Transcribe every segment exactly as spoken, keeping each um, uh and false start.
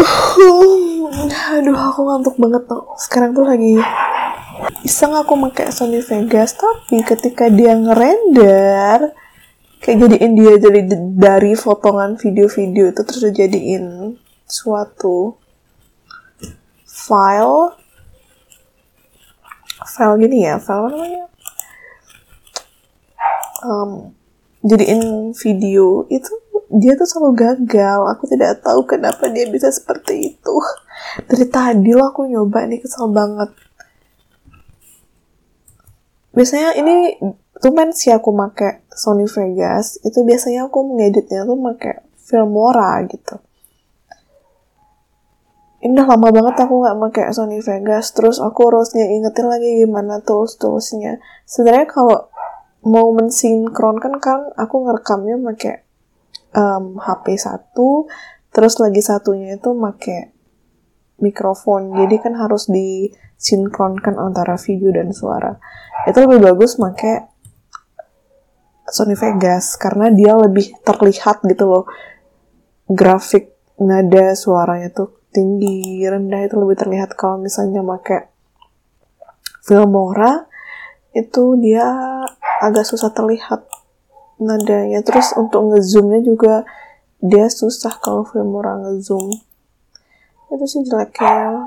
Aduh, aku ngantuk banget tuh. Sekarang tuh lagi iseng aku pakai Sony Vegas, tapi ketika dia ngerender kayak jadiin dia jadi dari potongan video-video itu terus dijadiin suatu file file gini ya, file apa namanya? Um, jadiin video itu dia tuh selalu gagal. Aku tidak tahu kenapa dia bisa seperti itu. Dari tadi loh aku nyoba nih, kesel banget. Biasanya ini tumen sih aku pakai Sony Vegas. Itu biasanya aku mengeditnya tuh pakai Filmora gitu. Ini udah lama banget aku nggak pakai Sony Vegas. Terus aku harus ngingetin lagi gimana tools-toolsnya. Sebenarnya kalau mau mensinkronkan kan aku ngerekamnya pakai um, H P satu, terus lagi satunya itu pakai mikrofon. Jadi kan harus disinkronkan antara video dan suara. Itu lebih bagus pakai Sony Vegas karena dia lebih terlihat gitu loh. Grafik nada suaranya tuh tinggi, rendah itu lebih terlihat. Kalau misalnya pakai Filmora itu dia agak susah terlihat nadanya. Terus untuk ngezoomnya juga dia susah kalau Filmora ngezoom. Itu sih jeleknya.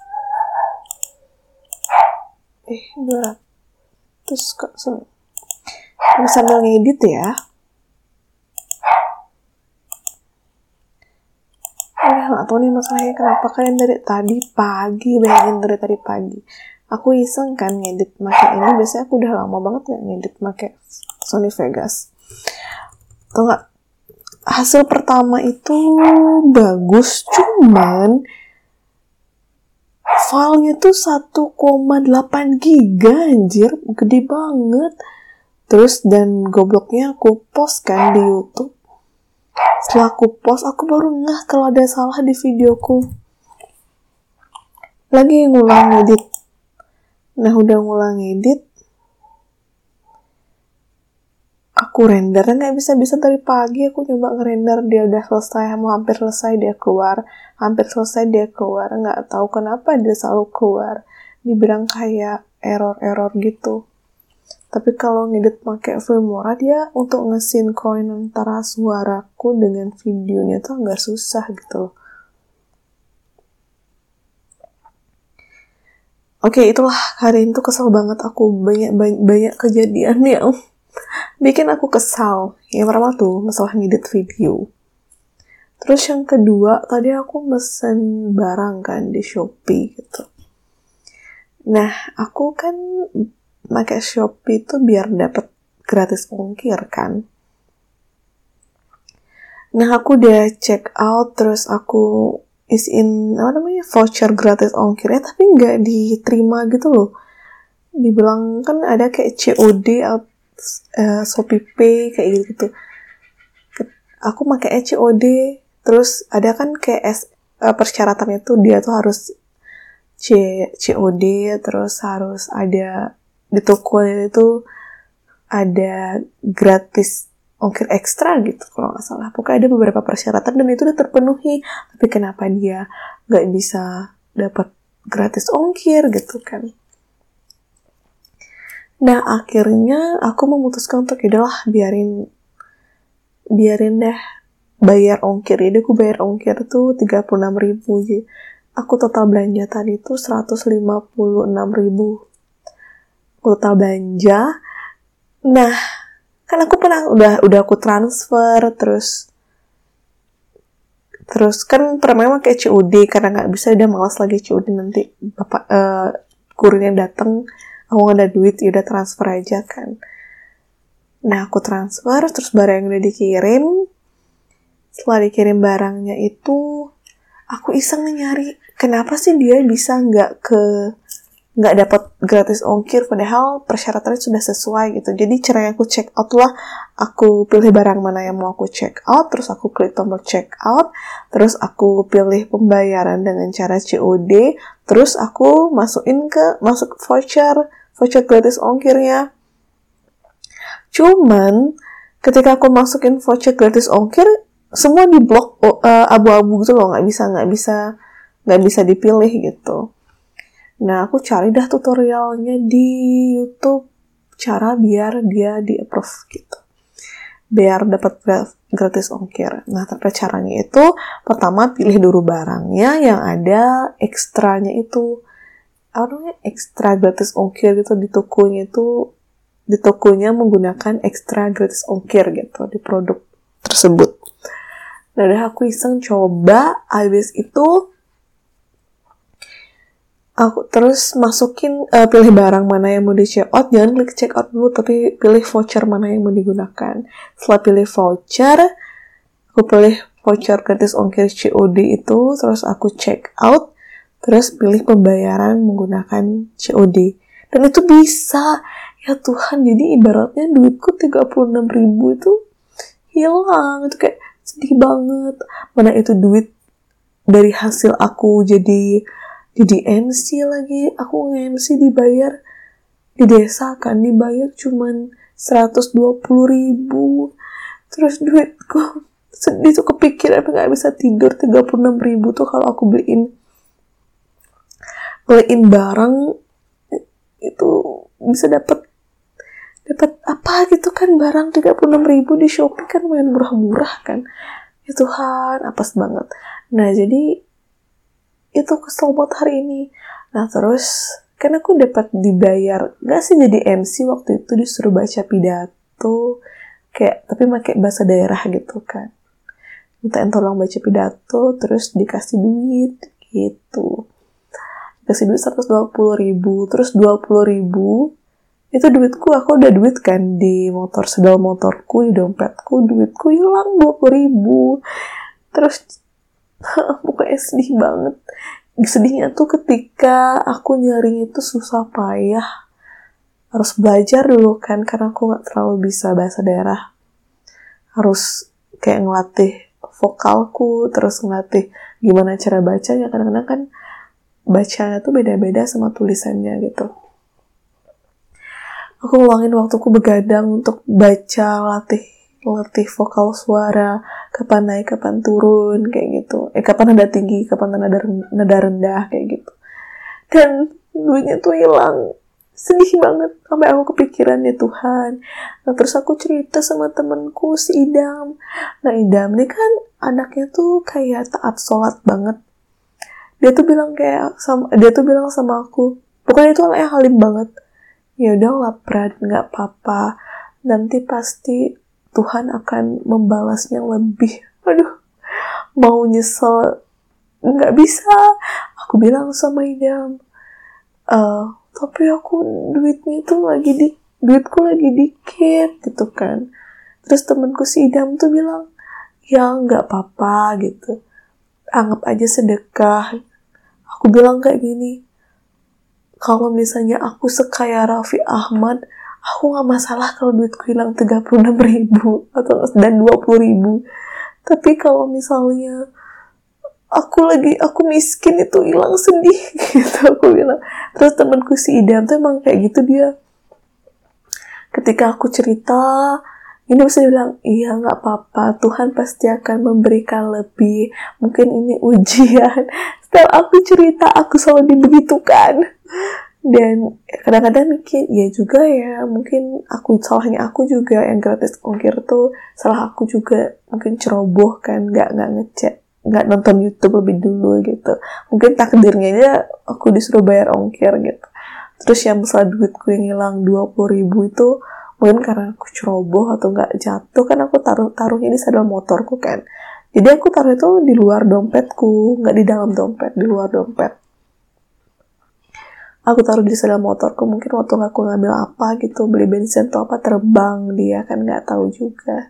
Eh, berat. Terus kok so, sambil ngedit ya. Eh, gak tau nih masalahnya kenapa kalian dari tadi pagi, bayangin dari tadi pagi. Aku iseng kan ngedit pakai ini, biasanya aku udah lama banget gak ngedit pakai Sony Vegas. Tau gak? Hasil pertama itu bagus, cuman filenya tuh satu koma delapan giga anjir, gede banget. Terus dan gobloknya aku post kan di YouTube. Setelah aku post, aku baru ngeh kalau ada salah di videoku. Lagi ngulang edit. Nah, udah ngulang edit, aku rendernya nggak bisa-bisa dari pagi. Aku coba ngerender, dia udah selesai, mau hampir selesai dia keluar, hampir selesai dia keluar. Nggak tahu kenapa dia selalu keluar. Dibilang kayak error-error gitu. Tapi kalau ngedit pakai Filmora, dia untuk ngesinkronin antara suaraku dengan videonya tuh nggak susah gitu loh. Oke, itulah hari itu kesel banget aku. Banyak banyak, banyak kejadian yang bikin aku kesal. Yang pertama tuh masalah ngedit video. Terus yang kedua, tadi aku mesen barang kan di Shopee gitu. Nah, aku kan pakai Shopee itu biar dapat gratis ongkir kan. Nah, aku udah check out, terus aku isiin apa namanya voucher gratis ongkirnya, tapi nggak diterima gitu loh. Dibilang kan ada kayak C O D atau uh, Shopee Pay kayak gitu. Aku pakai C O D, terus ada kan kayak S, uh, persyaratannya tuh dia tuh harus C C O D, terus harus ada di toko itu ada gratis ongkir ekstra gitu kalau nggak salah. Pokoknya ada beberapa persyaratan dan itu udah terpenuhi, tapi kenapa dia nggak bisa dapat gratis ongkir gitu kan. Nah, akhirnya aku memutuskan untuk yaudahlah biarin biarin deh bayar ongkir. Jadi aku bayar ongkir tuh tiga puluh enam ribu aja. Aku total belanja tadi tuh seratus lima puluh enam ribu total belanja. Nah, kan aku pernah udah udah aku transfer, terus terus kan pernah pakai C O D karena nggak bisa, udah malas lagi C O D, nanti bapak uh, kurirnya datang aku nggak ada duit, ya udah transfer aja kan. Nah, aku transfer, terus barang udah dikirim. Setelah dikirim barangnya itu, aku iseng nyari kenapa sih dia bisa nggak ke nggak dapat gratis ongkir, padahal persyaratannya sudah sesuai gitu. Jadi cara yang aku check out lah, aku pilih barang mana yang mau aku check out, terus aku klik tombol check out, terus aku pilih pembayaran dengan cara C O D, terus aku masukin ke masuk voucher voucher gratis ongkirnya. Cuman ketika aku masukin voucher gratis ongkir, semua di blok uh, abu-abu gitu loh, nggak bisa nggak bisa nggak bisa dipilih gitu. Nah aku cari dah tutorialnya di YouTube cara biar dia di approve gitu, biar dapat gratis ongkir. Nah tapi caranya itu pertama pilih dulu barangnya yang ada ekstranya itu, apa namanya, ekstra gratis ongkir gitu di tokonya itu, di tokonya menggunakan ekstra gratis ongkir gitu di produk tersebut. Nah udah aku iseng coba, habis itu aku terus masukin uh, pilih barang mana yang mau di check out, jangan klik check out dulu tapi pilih voucher mana yang mau digunakan. Setelah pilih voucher, aku pilih voucher gratis ongkir C O D itu, terus aku check out, terus pilih pembayaran menggunakan C O D. Dan itu bisa, ya Tuhan, jadi ibaratnya duitku tiga puluh enam ribu itu hilang. Itu kayak sedih banget. Mana itu duit dari hasil aku jadi jadi M C lagi, aku nge-M C dibayar di desa kan, dibayar cuman seratus dua puluh ribu. Terus duitku sedih tuh, kepikiran gak bisa tidur. Tiga puluh enam ribu tuh kalau aku beliin beliin barang itu bisa dapat dapat apa gitu kan, barang tiga puluh enam ribu di Shopee kan lumayan murah-murah kan. Ya Tuhan, apes banget. Nah jadi itu kesel buat hari ini. Nah terus kan aku dapat dibayar, gak sih jadi M C waktu itu, disuruh baca pidato kayak tapi pakai bahasa daerah gitu kan, mintain tolong baca pidato, terus dikasih duit gitu, dikasih duit seratus dua puluh ribu. Terus dua puluh ribu itu duitku, aku udah duit kan di motor, sedal motorku, di dompetku, duitku hilang dua puluh ribu. Terus pokoknya sedih banget. Sedihnya tuh ketika aku nyari itu susah payah, harus belajar dulu kan, karena aku gak terlalu bisa bahasa daerah, harus kayak ngelatih vokalku, terus ngelatih gimana cara bacanya. Kadang-kadang kan bacanya tuh beda-beda sama tulisannya gitu. Aku ngulangin waktuku begadang untuk baca, latih latih vokal suara, kapan naik, kapan turun, kayak gitu. Eh, kapan nada tinggi, kapan nada, nada rendah, kayak gitu. Dan duitnya tuh hilang. Sedih banget. Sampai aku kepikiran, ya Tuhan. Nah, terus aku cerita sama temenku, si Idam. Nah, Idam ini kan anaknya tuh kayak taat sholat banget. Dia tuh bilang kayak, sama, dia tuh bilang sama aku, pokoknya itu anaknya halim banget. Ya udahlah, Prat, nggak apa-apa. Nanti pasti Tuhan akan membalasnya lebih. Aduh, mau nyesel nggak bisa. Aku bilang sama Idam, uh, tapi aku duitnya tuh lagi di duitku lagi dikit gitu kan. Terus temanku si Idam tuh bilang, ya nggak apa-apa gitu, anggap aja sedekah. Aku bilang kayak gini, kalau misalnya aku sekaya Raffi Ahmad, aku gak masalah kalau duitku hilang tiga puluh enam ribu atau dan dua puluh ribu. Tapi kalau misalnya aku lagi aku miskin, itu hilang sedih gitu, aku bilang. Terus temanku si Idam tuh emang kayak gitu dia. Ketika aku cerita, ini bisa bilang, iya gak apa-apa, Tuhan pasti akan memberikan lebih. Mungkin ini ujian. Setelah aku cerita, aku selalu dibegitukan. Dan kadang-kadang mikir, ya juga ya, mungkin aku salahnya aku juga yang gratis ongkir tuh, salah aku juga, mungkin ceroboh kan, nggak nggak ngecek, nggak nonton YouTube lebih dulu gitu. Mungkin takdirnya aja aku disuruh bayar ongkir gitu. Terus yang masalah duitku yang hilang dua puluh ribu itu, mungkin karena aku ceroboh atau nggak jatuh, kan aku taruh taruhnya di sadel motorku kan. Jadi aku taruh itu di luar dompetku, nggak di dalam dompet, di luar dompet. Aku taruh di sadel motorku, mungkin waktu aku ngambil apa gitu, beli bensin atau apa, terbang dia kan, nggak tahu juga.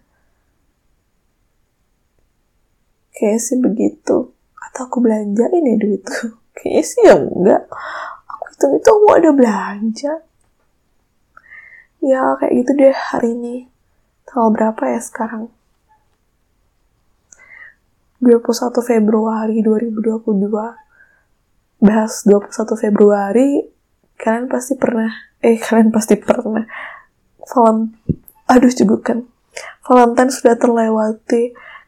Kayaknya sih begitu. Atau aku belanjain ya duitku. Kayaknya sih ya enggak. Aku hitung-hitung aku ada belanja. Ya kayak gitu deh hari ini. Tanggal berapa ya sekarang? dua puluh satu Februari dua ribu dua puluh dua. Bahas dua puluh satu Februari, kalian pasti pernah, eh kalian pasti pernah, Valentine, aduh juga kan, Valentine sudah terlewati,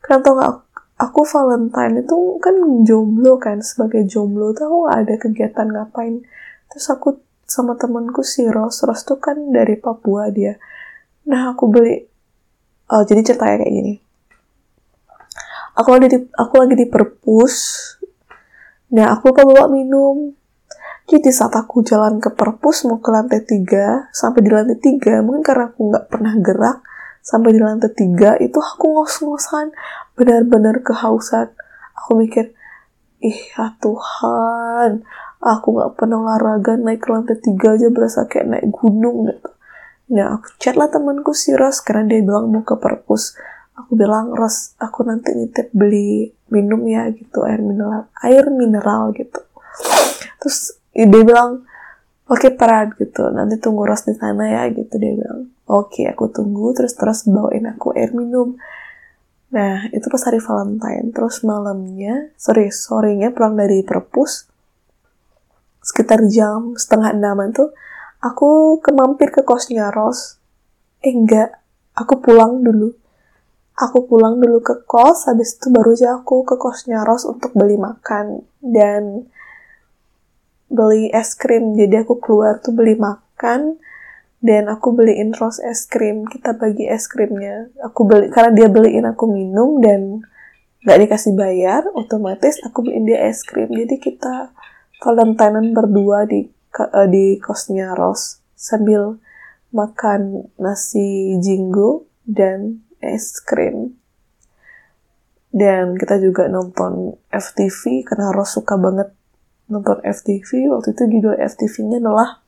Karena tau gak, aku Valentine itu kan jomblo kan, sebagai jomblo tuh aku gak ada kegiatan ngapain. Terus aku sama temanku si Ros, Ros tuh kan dari Papua dia. Nah aku beli, oh, jadi ceritanya kayak gini. Aku lagi di, aku lagi di perpus. Nah aku lupa bawa minum. Jadi saat aku jalan ke perpus mau ke lantai tiga, sampai di lantai tiga, mungkin karena aku gak pernah gerak, sampai di lantai tiga itu aku ngos-ngosan, benar-benar kehausan. Aku mikir, ih ya Tuhan, aku gak pernah olahraga, naik ke lantai tiga aja berasa kayak naik gunung gitu. Nah aku chat lah temanku si Ros, karena dia bilang mau ke perpus. Aku bilang, Ros, aku nanti nitip beli minum ya gitu, air mineral, air mineral gitu. Terus dia bilang, oke okay, peran gitu, nanti tunggu Ros di sana ya gitu. Dia bilang, oke okay, aku tunggu. Terus terus bawain aku air minum. Nah itu pas hari Valentine. Terus malamnya, sorry sorenya pulang dari perpus sekitar jam setengah enaman tuh aku kemampir ke kosnya Ros. Eh enggak, aku pulang dulu. Aku pulang dulu ke kos, habis itu baru aja aku ke kosnya Ros untuk beli makan dan beli es krim. Jadi aku keluar tuh beli makan dan aku beliin Ros es krim. Kita bagi es krimnya. Aku beli karena dia beliin aku minum dan nggak dikasih bayar, otomatis aku beliin dia es krim. Jadi kita Valentinean berdua di uh, di kosnya Ros sambil makan nasi jinggo dan es krim. Dan kita juga nonton F T V karena Ros suka banget nonton F T V. Waktu itu judul F T V-nya adalah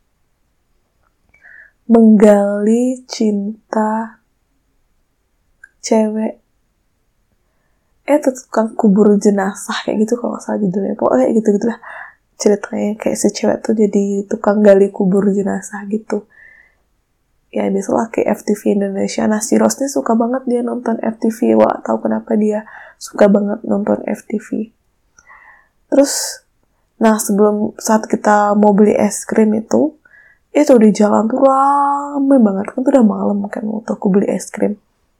Menggali Cinta Cewek eh itu tukang kubur jenazah kayak gitu kalau nggak salah judulnya. Pokoknya kayak gitu-gitu lah ceritanya, kayak si cewek tuh jadi tukang gali kubur jenazah gitu. Ya biasalah kayak F T V Indonesia. Nah si Ros nih suka banget dia nonton F T V. Wah tahu kenapa dia suka banget nonton F T V. Terus nah sebelum saat kita mau beli es krim itu, itu di jalan tuh rame banget. Kan tuh udah malam kan waktu aku beli es krim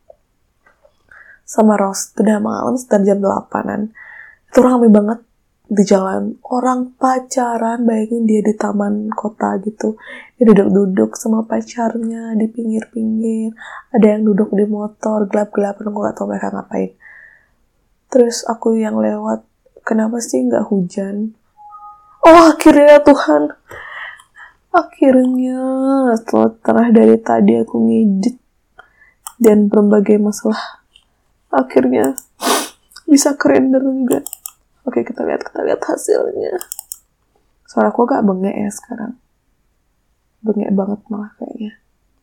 sama Ros. Tuh udah malam sekitar jam delapanan. Itu rame banget di jalan. Orang pacaran, bayangin dia di taman kota gitu. Dia duduk-duduk sama pacarnya di pinggir-pinggir. Ada yang duduk di motor, gelap-gelapan. Aku gak tau mereka ngapain. Terus aku yang lewat, kenapa sih gak hujan? Oh akhirnya Tuhan, akhirnya setelah dari tadi aku ngedit dan berbagai masalah, akhirnya bisa kerender juga. Oke kita lihat kita lihat hasilnya. Suara aku agak bengek ya sekarang, bengek banget malah kayaknya.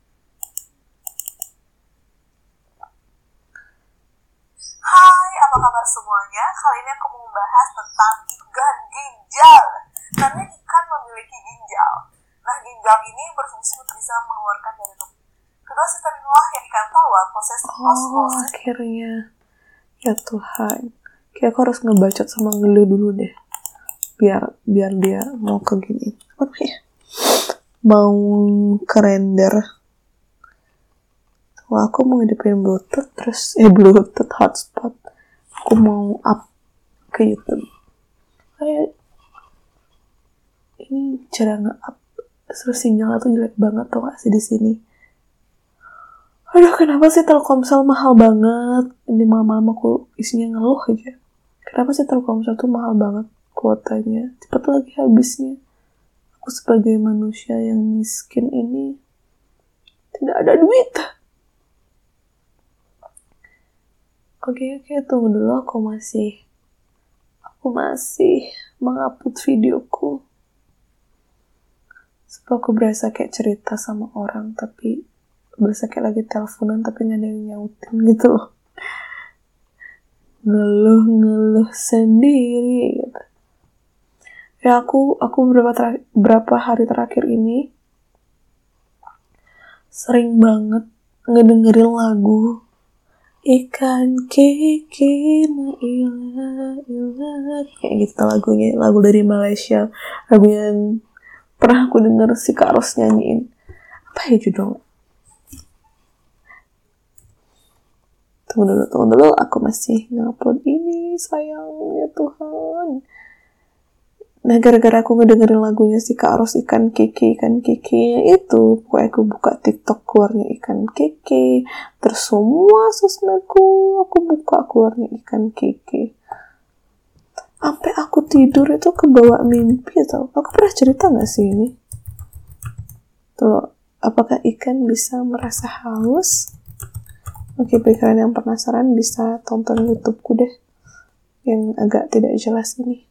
Hai, apa kabar semuanya? Kali ini aku mau membahas tentang ikan ginjal. Karena ikan memiliki ginjal. Nah, ginjal ini berfungsi untuk bisa mengeluarkan dari tubuh. Kedua sistem inilah yang ikan tawar proses Oh, osmosis. akhirnya. Ya Tuhan. Kayak aku harus ngebacot sama ngeluh dulu deh. Biar biar dia mau ke gini. Apa namanya? Mau ke render. Wah, aku mau ngidupin Bluetooth terus eh Bluetooth hotspot. Aku mau up ke YouTube. Kayak ini cara nge-up terus sinyalnya tuh jelek banget tau gak sih di sini. Aduh kenapa sih Telkomsel mahal banget? Ini malam-malam aku isinya ngeluh aja. Kenapa sih Telkomsel tuh mahal banget kuotanya? Cepet lagi habisnya. Aku sebagai manusia yang miskin ini tidak ada duit. Oke oke tunggu dulu, aku masih aku masih mengupload videoku. Sebab aku berasa kayak cerita sama orang, tapi berasa kayak lagi teleponan tapi gak ada yang nyautin gitu loh. Ngeluh-ngeluh sendiri gitu. Ya aku aku beberapa ter- berapa hari terakhir ini sering banget ngedengerin lagu Ikan Kiki Maila Ila kayak gitu lagunya, lagu dari Malaysia, lagu yang pernah aku denger si Kak Ros nyanyiin. Apa ya judul? Tunggu dulu, tunggu dulu. Aku masih ngupload ini, sayang. Ya Tuhan. Nah, gara-gara aku ngedengerin lagunya si Kak Ros ikan keke, ikan keke itu, pokoknya aku buka TikTok keluarnya ikan keke, terus semua sosmedku aku buka keluarnya ikan keke. Sampai aku tidur itu kebawa mimpi tau. Aku pernah cerita gak sih ini? Tuh, apakah ikan bisa merasa haus? Oke, bagi kalian yang penasaran bisa tonton YouTubeku deh, yang agak tidak jelas ini.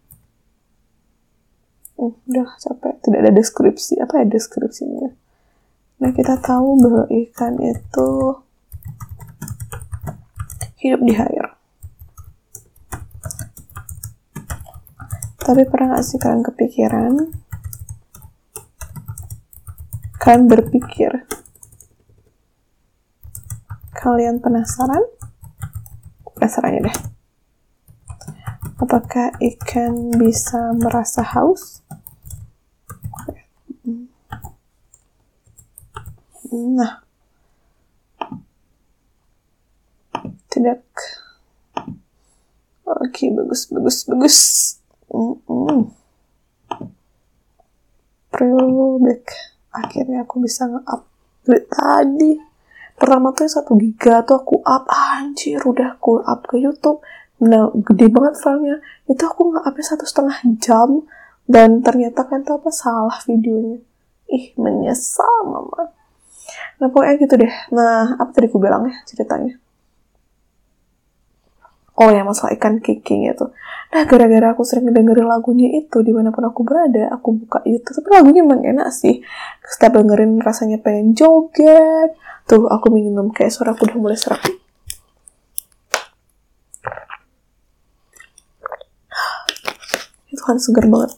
Hmm, udah capek, tidak ada deskripsi. Apa ya deskripsinya? Nah, kita tahu bahwa ikan itu hidup di air. Tapi pernah gak sih kalian kepikiran? Kalian berpikir? Kalian penasaran? Penasarannya deh. Apakah ikan bisa merasa haus? Nah, tidak. Oke, bagus, bagus, bagus. Mm-mm. Throwback. Akhirnya aku bisa nge-up dari tadi. Pertama tuh satu giga tuh aku up, anjir, udah aku up ke YouTube. Nah, gede banget filenya. Itu aku nge-upnya satu setengah jam dan ternyata kan tuh apa salah videonya. Ih, menyesal mama. Nah, pokoknya gitu deh. Nah, apa tadi aku bilang ya ceritanya? Oh ya, masalah ikan keke itu. Nah, gara-gara aku sering dengerin lagunya itu, dimanapun aku berada, aku buka YouTube. Tapi lagunya emang enak sih. Setiap dengerin rasanya pengen joget. Tuh, aku minum kayak suara aku udah mulai serak. Itu kan seger banget.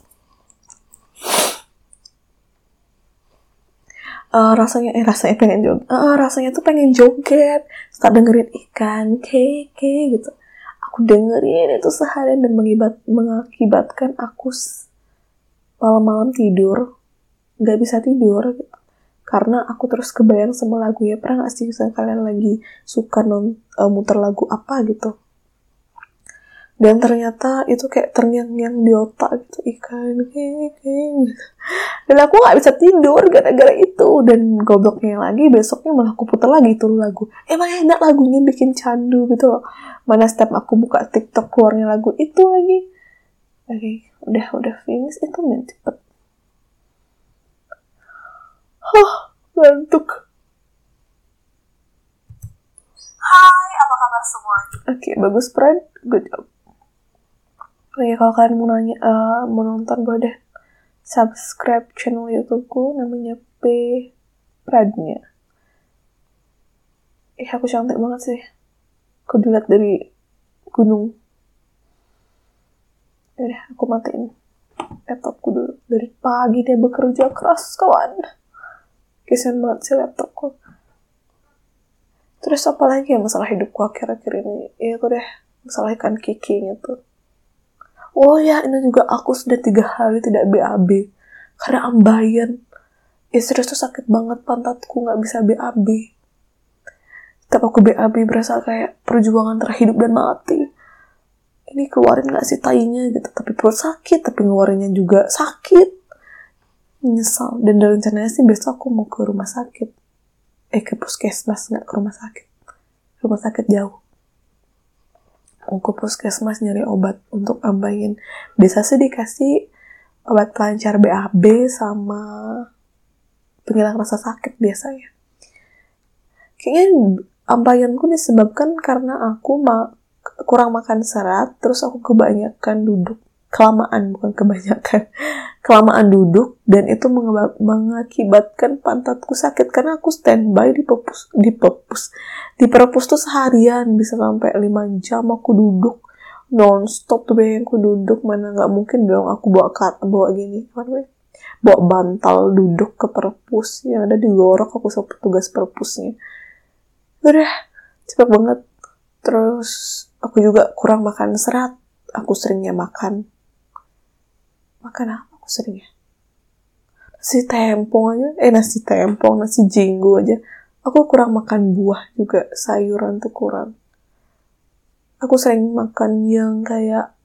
Uh, rasanya eh rasanya pengen joget uh, rasanya tuh pengen joget setelah dengerin ikan keke gitu. Aku dengerin itu seharian dan mengibat, mengakibatkan aku malam-malam tidur nggak bisa tidur gitu. Karena aku terus kebayang sama lagunya. Pernah nggak sih misalnya kalian lagi suka non, uh, muter lagu apa gitu dan ternyata itu kayak terngiang-ngiang di otak gitu, ikan keke gitu. Dan aku gak bisa tidur gara-gara itu. Dan gobloknya lagi, besoknya malah aku putar lagi itu lagu. Emang enak lagunya, bikin candu gitu loh. Mana setiap aku buka TikTok keluarnya lagu itu lagi. Oke, okay, udah udah finish itu main cepet. Hah, ngantuk. Hai, apa kabar semuanya? Oke, okay, bagus Fred, good job. Oh ya, kalau kalian mau nanya, uh, mau nonton boleh deh subscribe channel YouTubeku, namanya P Pradnya. Eh, aku cantik banget sih. Aku dilihat dari gunung. Yaudah, aku matiin laptopku dulu. Dari pagi dia bekerja keras, kawan. Kesian banget sih laptopku. Terus apa lagi ya masalah hidupku akhir-akhir ini? Ya aku deh, masalah ikan keke-nya tuh. Oh ya, ini juga aku sudah tiga hari tidak B A B. Karena ambayan. Ya serius tuh sakit banget pantatku, gak bisa B A B. Tapi aku B A B berasa kayak perjuangan terhidup dan mati. Ini keluarin gak sih tainya gitu. Tapi perut sakit, tapi ngeluarinnya juga sakit. Menyesal. Dan rencananya sih besok aku mau ke rumah sakit. Eh ke puskesmas, gak ke rumah sakit. Rumah sakit jauh. Mau ke puskesmas nyari obat untuk ambayin. Biasa sih dikasih obat pelancar B A B sama penghilang rasa sakit biasanya. Kayaknya ambayanku disebabkan karena aku ma- kurang makan serat, terus aku kebanyakan duduk. Kelamaan, bukan kebanyakan. Kelamaan duduk, dan itu menge- mengakibatkan pantatku sakit. Karena aku standby di perpus, di perpus, di perpus tuh seharian, bisa sampai lima jam aku duduk. Non-stop tuh bayangin aku duduk, mana gak mungkin dong aku bawa kat, bawa gini, apa bawa bantal duduk ke perpus. Yang ada digorok aku sama petugas perpusnya. Udah, cepet banget. Terus, aku juga kurang makan serat. Aku seringnya makan Makan apa aku seringnya? Nasi tempong aja. Eh, nasi tempong, nasi jinggo aja. Aku kurang makan buah juga. Sayuran tuh kurang. aku sering makan yang kayak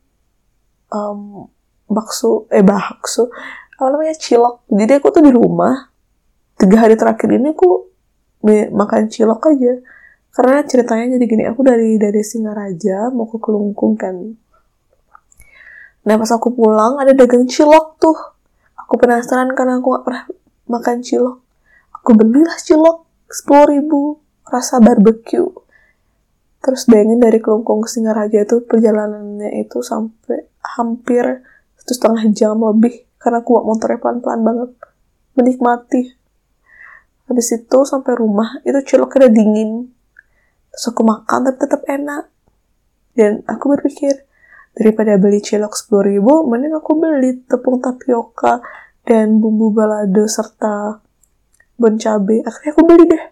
um, bakso, eh bakso, apa namanya, cilok. Jadi aku tuh di rumah, tiga hari terakhir ini aku makan cilok aja. Karena ceritanya jadi gini, aku dari dari Singaraja mau ke Kelungkung kan. Nah pas aku pulang ada dagang cilok tuh. Aku penasaran karena aku gak pernah makan cilok. Aku belilah cilok sepuluh ribu rasa barbecue. Terus bayangin dari Kelungkung ke Singaraja itu perjalanannya itu sampai hampir satu setengah jam lebih. Karena aku bawa motornya pelan-pelan banget. Menikmati. Habis itu sampai rumah, itu ciloknya udah dingin. Terus aku makan tapi tetap enak. Dan aku berpikir, daripada beli cilok sepuluh ribu, mending aku beli tepung tapioka dan bumbu balado serta bon cabe. Akhirnya aku beli deh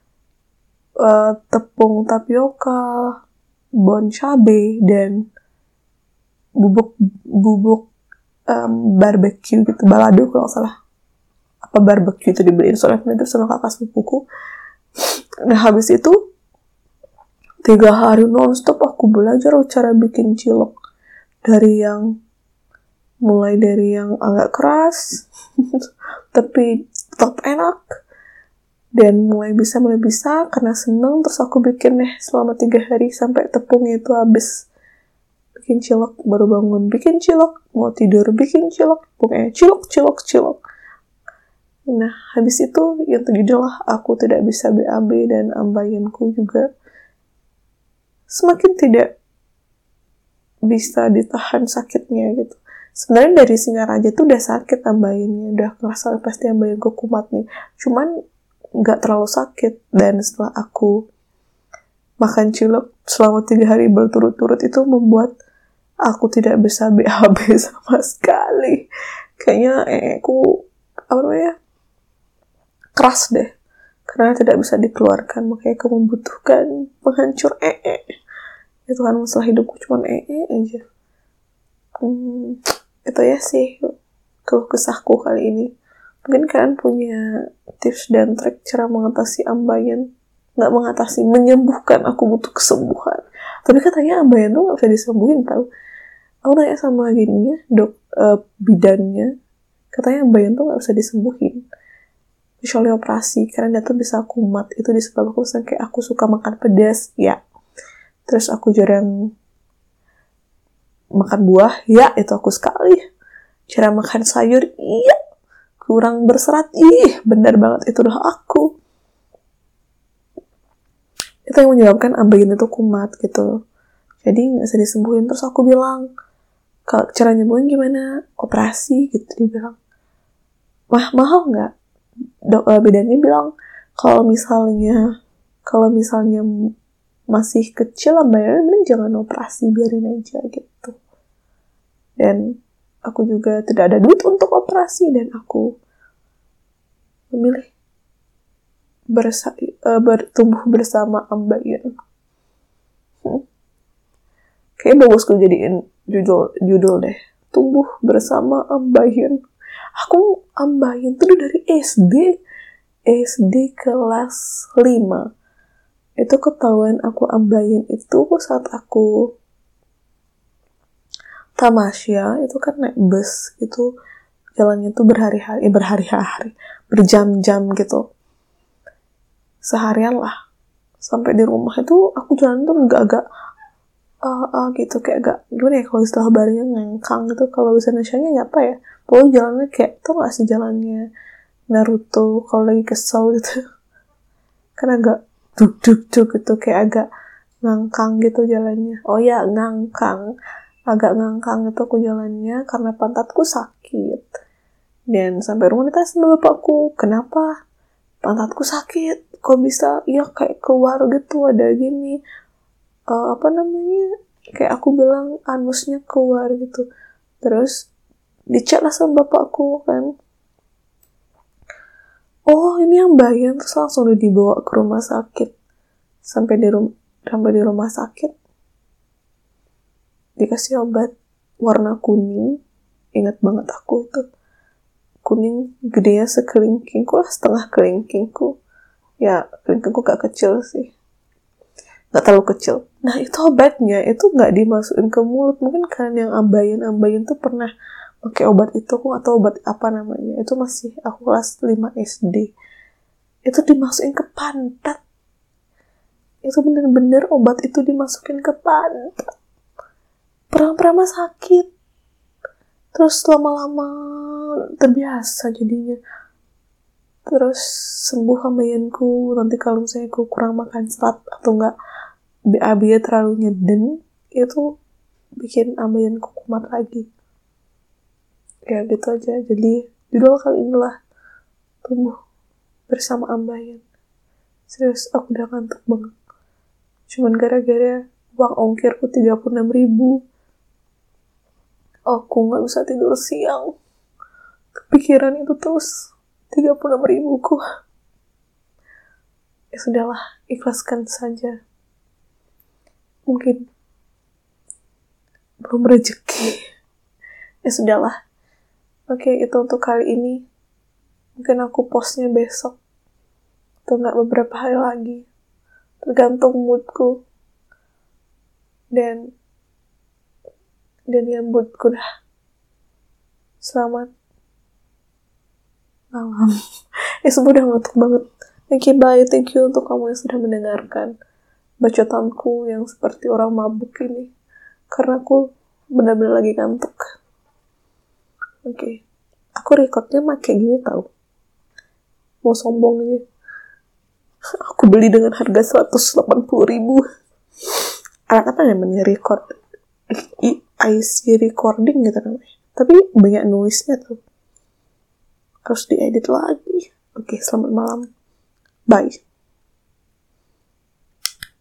uh, tepung tapioka, bon cabe, dan bubuk bubuk um, barbecue gitu, balado kalau salah. Apa barbecue itu dibeliin soalnya itu sama kakak sepupuku. Nah habis itu tiga hari nonstop aku belajar cara bikin cilok. Dari yang, mulai dari yang agak keras, tapi tetap enak. Dan mulai bisa, mulai bisa, karena seneng, terus aku bikin deh selama tiga hari, sampai tepungnya itu habis. Bikin cilok, baru bangun, bikin cilok, mau tidur, bikin cilok, pokoknya cilok, cilok, cilok. Nah, habis itu, yang terjadilah aku tidak bisa B A B, dan ambayanku juga semakin tidak bisa ditahan sakitnya gitu. Sebenarnya dari Singaraja tuh udah sakit ambayannya, udah ngerasa pasti ambayanku kumat nih. Cuman nggak terlalu sakit. Dan setelah aku makan cilok selama tiga hari berturut-turut itu membuat aku tidak bisa B A B sama sekali. Kayaknya eh, aku apa namanya keras deh, karena tidak bisa dikeluarkan. Makanya aku membutuhkan penghancur ee. Itu kan masalah hidupku cuma ee aja. Hmm, itu ya sih keluh kesahku kali ini. Mungkin kalian punya tips dan trik cara mengatasi ambayan. Nggak mengatasi, menyembuhkan. Aku butuh kesembuhan. Tapi katanya ambayan tuh nggak bisa disembuhin tau. Aku nanya sama gini ya, dok, uh, bidannya. Katanya ambayan tuh nggak bisa disembuhin. Kecuali operasi, karena dia tuh bisa kumat. Itu disebabkan aku kayak aku suka makan pedas, ya. Terus aku jarang makan buah, ya itu aku sekali. Jarang makan sayur, iya. Kurang berserat, ih benar banget, itu udah aku. Itu yang menyebabkan ambayan itu kumat gitu. Jadi gak bisa disembuhin. Terus aku bilang, kalau cara nyembuhin gimana? Operasi gitu, dia bilang. Wah mahal gak? Dok, uh, bidannya bilang, kalau misalnya, kalau misalnya masih kecil ambayannya, mending jangan operasi, biarin aja gitu. Dan aku juga tidak ada duit untuk operasi, dan aku memilih bersa- uh, bertumbuh bersama ambayan. Hmm. Kayaknya bagus gue jadiin judul judul deh, tumbuh bersama ambayan. Aku ambayan tuh dari S D S D kelas lima. Itu ketahuan aku ambayan itu saat aku tamasya, itu kan naik bus gitu, jalannya tuh berhari-hari, eh berhari-hari, berjam-jam gitu, seharian lah. Sampai di rumah itu aku jalan tuh agak-agak uh, uh, gitu, kayak agak gimana ya kalau istilah barunya ngengkang gitu. Kalau bisa nasyanya nggak apa ya, pokoknya jalannya kayak tuh nggak sih jalannya Naruto kalau lagi kesel gitu. Kan agak duk-duk-duk gitu, kayak agak ngangkang gitu jalannya. Oh ya, ngangkang. Agak ngangkang itu aku jalannya karena pantatku sakit. Dan sampai rumah ditanya sama bapakku, kenapa pantatku sakit? Kok bisa? Ya kayak keluar gitu, ada gini. Uh, apa namanya? Kayak aku bilang anusnya keluar gitu. Terus dicek lah sama bapakku kan. Oh ini yang bayang, terus langsung udah dibawa ke rumah sakit. Sampai di rumah sampai di rumah sakit dikasih obat warna kuning. Ingat banget aku itu kuning gedenya sekelingkingku lah, setengah kelingkingku. Ya kelingkingku gak kecil sih. nggak terlalu kecil. Nah itu obatnya itu nggak dimasukin ke mulut. Mungkin kan yang ambayan-ambayan tuh pernah pakai obat itu, aku nggak tahu obat apa namanya. Itu masih aku kelas lima S D. Itu dimasukin ke pantat. Itu bener-bener obat itu dimasukin ke pantat. Perang-perang sakit. Terus lama-lama terbiasa jadinya. Terus sembuh ambayanku. Nanti kalau misalnya aku kurang makan serat atau enggak B A B terlalu nyeden, itu bikin ambayanku kumat lagi. Ya gitu aja. Jadi judul kali inilah tumbuh bersama ambayan. Serius aku udah ngantuk banget. Cuman gara-gara uang ongkirku tiga puluh enam ribu, aku gak bisa tidur siang. Kepikiran itu terus. tiga puluh enam ribuku. Ya sudahlah, ikhlaskan saja. Mungkin belum rezeki. Ya sudahlah. Oke, itu untuk kali ini. Mungkin aku postnya besok. Atau enggak beberapa hari lagi. Tergantung moodku. Dan dan yang moodku dah. Selamat malam. Ya semua udah ngantuk banget. Oke, bye. Thank you untuk kamu yang sudah mendengarkan bacotanku yang seperti orang mabuk ini. Karena aku benar-benar lagi ngantuk. Oke. Okay. Aku recordnya pakai gini tau. Mau sombong aja. Aku beli dengan harga seratus delapan puluh ribu. Alat apa namanya? Record. I C recording gitu namanya. Tapi banyak noise-nya tuh. Harus diedit lagi. Oke, selamat malam. Bye.